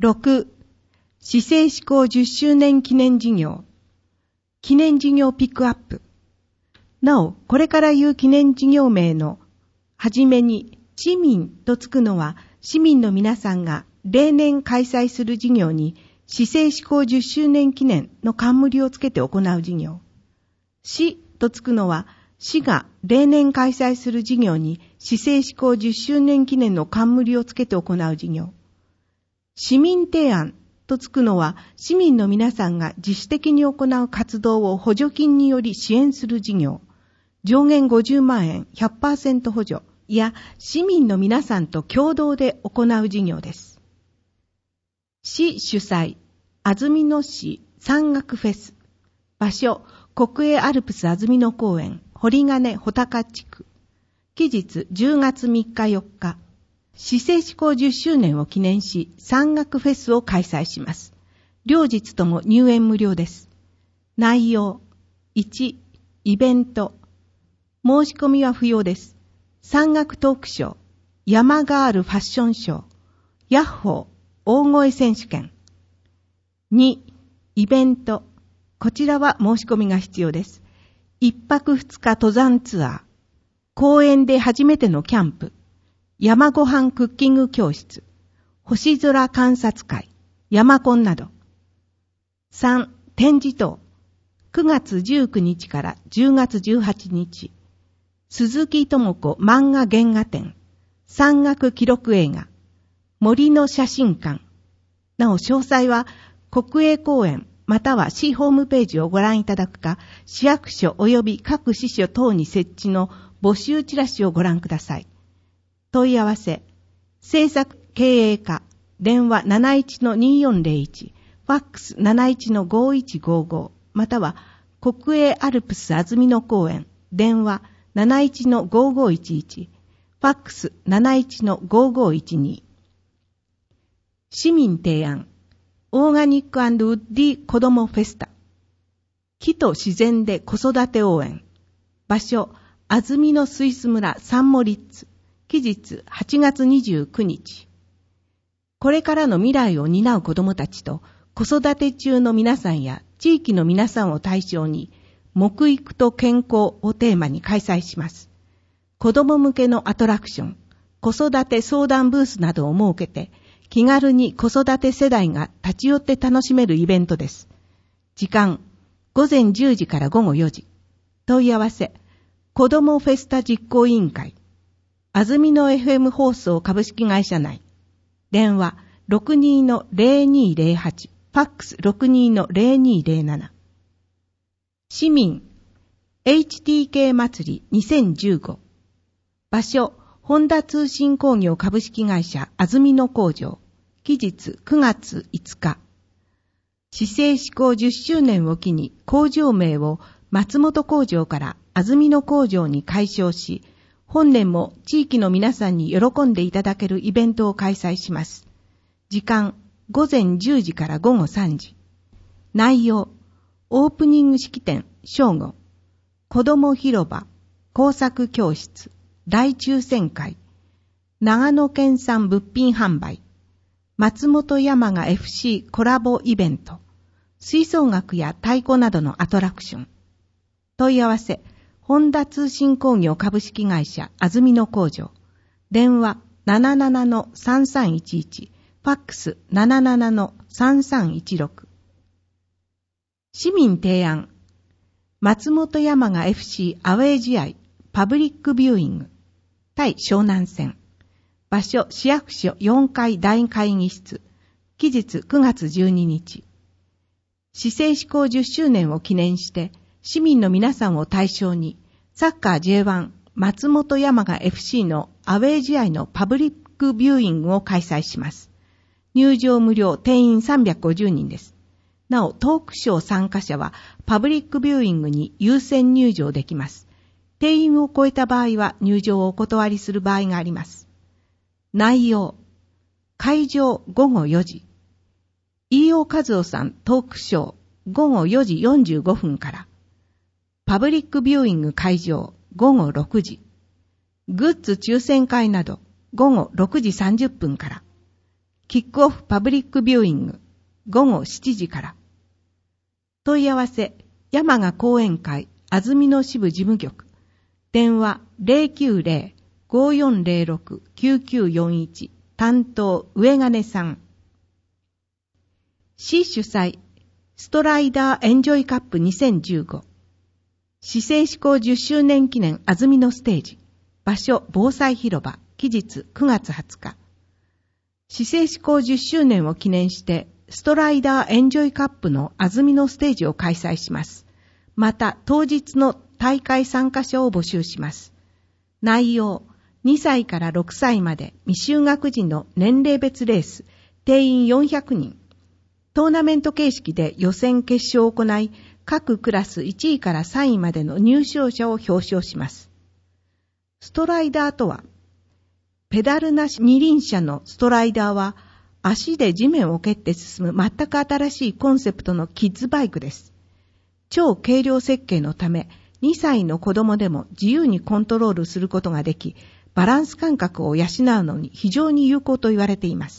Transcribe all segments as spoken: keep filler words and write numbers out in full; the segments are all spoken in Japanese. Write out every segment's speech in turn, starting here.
ろく、市政施行じゅっしゅうねん記念事業。記念事業ピックアップ。なお、これから言う記念事業名のはじめに市民とつくのは、市民の皆さんが例年開催する事業に市政施行じゅっしゅうねん記念の冠をつけて行う事業。市とつくのは、市が例年開催する事業に市政施行じゅっしゅうねん記念の冠をつけて行う事業。市民提案とつくのは、市民の皆さんが自主的に行う活動を補助金により支援する事業。上限ごじゅうまんえん ひゃくパーセント 補助や市民の皆さんと共同で行う事業です。市主催、安曇野市山岳フェス。場所、国営アルプス安曇野公園、堀金穂高地区。期日じゅうがつみっかよっか。市政施行じゅっしゅうねんを記念し、山岳フェスを開催します。両日とも入園無料です。内容、いち、イベント。申し込みは不要です。山岳トークショー、山ガールファッションショー、ヤッホー、大声選手権。に、イベント。こちらは申し込みが必要です。一泊二日登山ツアー、公園で初めてのキャンプ、山ごはんクッキング教室、星空観察会、山コンなど。さん、展示等。くがつじゅうくにちからじゅうがつじゅうはちにち。鈴木智子漫画原画展、山岳記録映画、森の写真館。なお詳細は国営公園または市ホームページをご覧いただくか、市役所及び各支所等に設置の募集チラシをご覧ください。問い合わせ、制作経営課、電話 なないちのにーよんぜろいち、ファックス なないちのごいちごご、または国営アルプス安曇野公園、電話 なないちのごごいちいち、ファックス なないちのごごいちに。市民提案、オーガニック&ウッディ子どもフェスタ。木と自然で子育て応援。場所、安曇野スイス村サンモリッツ。期日はちがつにじゅうくにち。これからの未来を担う子どもたちと子育て中の皆さんや地域の皆さんを対象に、木育と健康をテーマに開催します。子ども向けのアトラクション、子育て相談ブースなどを設けて、気軽に子育て世代が立ち寄って楽しめるイベントです。時間、ごぜんじゅうじからごごよじ。問い合わせ、子どもフェスタ実行委員会。安曇野 エフエム 放送株式会社内。電話 ろくにーのぜろにーぜろはち、ファックス ろくにーのぜろにーぜろなな。市民 エイチティーケー 祭りにせんじゅうご。場所、本田通信工業株式会社安曇野工場。期日くがついつか。市政施行じゅっしゅうねんを機に工場名を松本工場から安曇野工場に改称し、本年も地域の皆さんに喜んでいただけるイベントを開催します。時間、ごぜんじゅうじからごごさんじ。内容、オープニング式典、正午。子ども広場、工作教室、大抽選会。長野県産物品販売。松本山雅 エフシー コラボイベント。吹奏楽や太鼓などのアトラクション。問い合わせ、本田通信工業株式会社安曇野工場。電話 ななななのさんさんいちいち、ファックス ななななのさんさんいちろく。市民提案、松本山雅 エフシー アウェー試合、パブリックビューイング。対湘南戦。場所、市役所よんかい大会議室。期日くがつじゅうににち。市政施行じゅっしゅうねんを記念して、市民の皆さんを対象に、サッカー ジェイワン 松本山雅 エフシー のアウェー試合のパブリックビューイングを開催します。入場無料、定員さんびゃくごじゅうにんです。なお、トークショー参加者はパブリックビューイングに優先入場できます。定員を超えた場合は入場をお断りする場合があります。内容、会場ごごよじ。飯尾和夫さんトークショーごごよじよんじゅうごふんから。パブリックビューイング会場ごごろくじ。グッズ抽選会などごごろくじさんじゅっぷんから。 キックオフパブリックビューイングごごしちじから。問い合わせ、山賀講演会安曇野支部事務局。電話 ゼロきゅうゼロ ごよんゼロろく きゅうきゅうよんいち 担当上金さん。市主催ストライダーエンジョイカップにせんじゅうご。市政施行じゅっしゅうねん記念安曇野ステージ。場所防災広場。期日くがつはつか。市政施行じゅっしゅうねんを記念してストライダーエンジョイカップの安曇野ステージを開催します。また当日の大会参加者を募集します。内容、にさいからろくさいまで未就学児の年齢別レース、定員よんひゃくにん。トーナメント形式で予選決勝を行い、各クラスいちいからさんいまでの入賞者を表彰します。ストライダーとは、ペダルなし二輪車のストライダーは、足で地面を蹴って進む全く新しいコンセプトのキッズバイクです。超軽量設計のため、にさいの子供でも自由にコントロールすることができ、バランス感覚を養うのに非常に有効と言われています。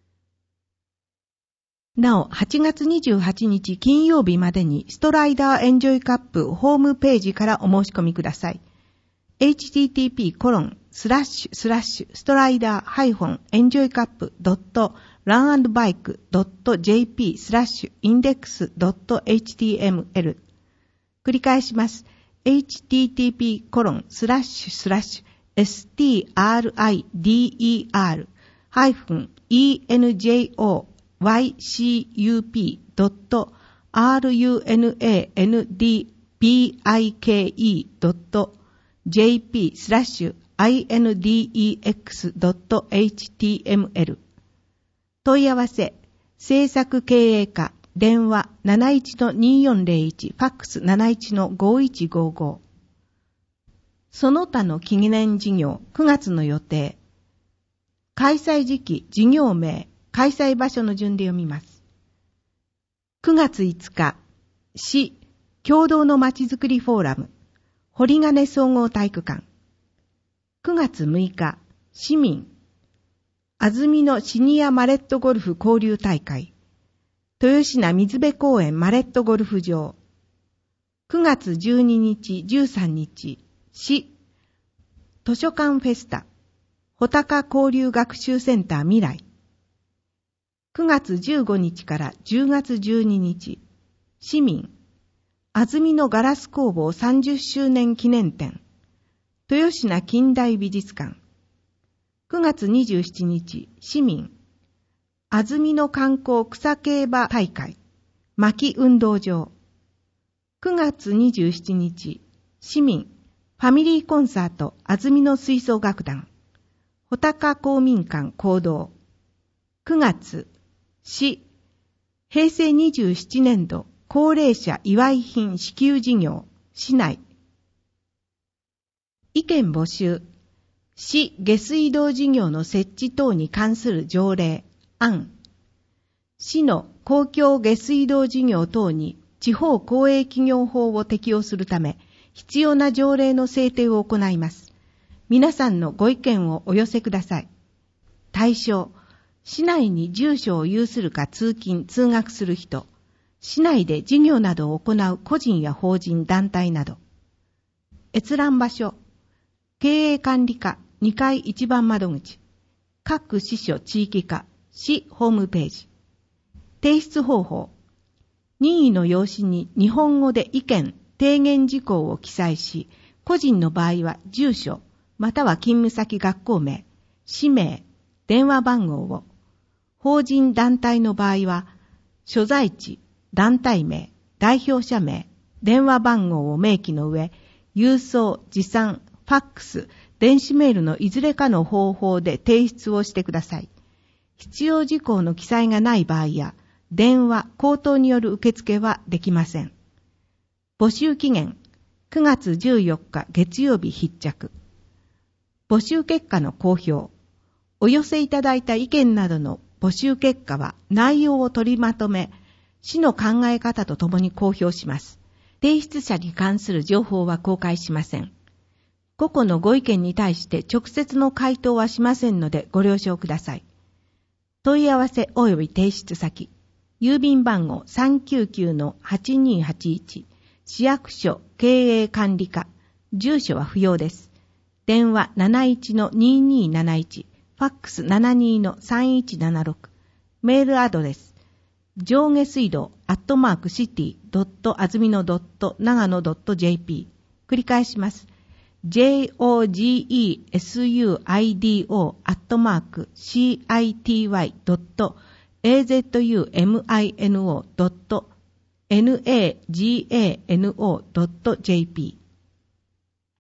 なお、はちがつにじゅうはちにち金曜日までにストライダーエンジョイカップホームページからお申し込みください。エイチティーティーピーコロンスラッシュスラッシュストライダーエンジョイカップドットランアンドバイクドットジェーピースラッシュインデックスドットエイチティーエムエル。繰り返します。エイチティーティーピーコロンスラッシュスラッシュエスティーアールアイディーイーアールハイフンイーエヌジェイオーワイシーユーピードットアールユーエヌエーエヌディービーアイケーイードットジェーピースラッシュアイエヌディーイーエックスドットエイチティーエムエル。問い合わせ、制作経営課、電話 なないちのによんゼロいち、ファックス なないちのごいちごご。その他の記念事業、くがつの予定。開催時期、事業名、開催場所の順で読みます。くがついつか、市、共同のまちづくりフォーラム、堀金総合体育館。くがつむいか、市民、安曇野シニアマレットゴルフ交流大会、豊品水辺公園マレットゴルフ場。くがつじゅうににち、じゅうさんにち、市、図書館フェスタ、穂高交流学習センター未来。くがつじゅうごにちからじゅうがつじゅうににち、市民、安曇野ガラス工房さんじゅっしゅうねん記念展、豊品近代美術館。くがつにじゅうしちにち、市民、安曇野観光草競馬大会、牧運動場。くがつにじゅうしちにち、市民、ファミリーコンサート安曇野吹奏楽団、穂高公民館講堂。くがつ、市、へいせいにじゅうななねんど高齢者祝い品支給事業、市内。意見募集。市下水道事業の設置等に関する条例、案。市の公共下水道事業等に地方公営企業法を適用するため、必要な条例の制定を行います。皆さんのご意見をお寄せください。対象、市内に住所を有するか通勤・通学する人、市内で事業などを行う個人や法人・団体など。閲覧場所、経営管理課にかい一番窓口、各支所地域課、市ホームページ。提出方法、任意の用紙に日本語で意見、提言事項を記載し、個人の場合は住所、または勤務先学校名、氏名、電話番号を、法人団体の場合は、所在地、団体名、代表者名、電話番号を明記の上、郵送、持参、ファックス、電子メールのいずれかの方法で提出をしてください。必要事項の記載がない場合や、電話、口頭による受付はできません。募集期限、くがつじゅうよっか月曜日必着。募集結果の公表。お寄せいただいた意見などの募集結果は内容を取りまとめ、市の考え方とともに公表します。提出者に関する情報は公開しません。個々のご意見に対して直接の回答はしませんのでご了承ください。 問い合わせ及び提出先、郵便番号 さんきゅうきゅうのはちにーはちいち、市役所経営管理課、住所は不要です。電話 なないちのにーにーなないち、ファックス ななにーのさんいちななろく、メールアドレス、上下水道アットマークシティドットあずみのドット長野ドット ジェーピー。繰り返します。ジェイオージーイーエスユーアイディーオー アットマーク シーアイティーワイ ドット エーゼットユーエムアイノー ドット ナガノ ドット ジェーピー